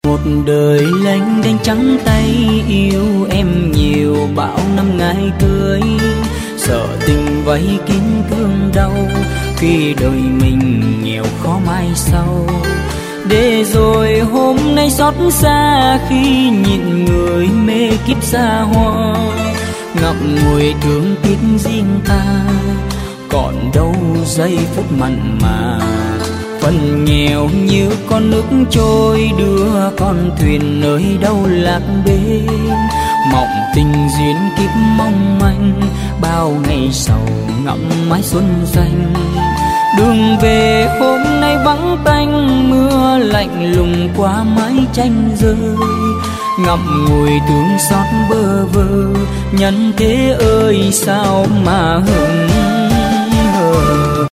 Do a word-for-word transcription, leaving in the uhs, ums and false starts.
Một đời lênh đênh trắng tay yêu em nhiều bao năm ngày cưới, sợ tình vây kín thương đau khi đời mình nghèo khó mai sau. Để rồi hôm nay xót xa khi nhìn người mê kiếp xa hoa, ngậm ngùi thương tiếc riêng ta còn đâu giây phút mặn mà. Phần nghèo như con nước trôi đưa con thuyền nơi đâu lạc bên, mộng tình duyên kiếp mong manh bao ngày sầu ngậm mái xuân xanh. Đường về hôm nay vắng tanh, mưa lạnh lùng qua mái tranh rơi, ngậm ngùi thương xót bơ vơ. Nhân thế ơi sao mà hững hờ.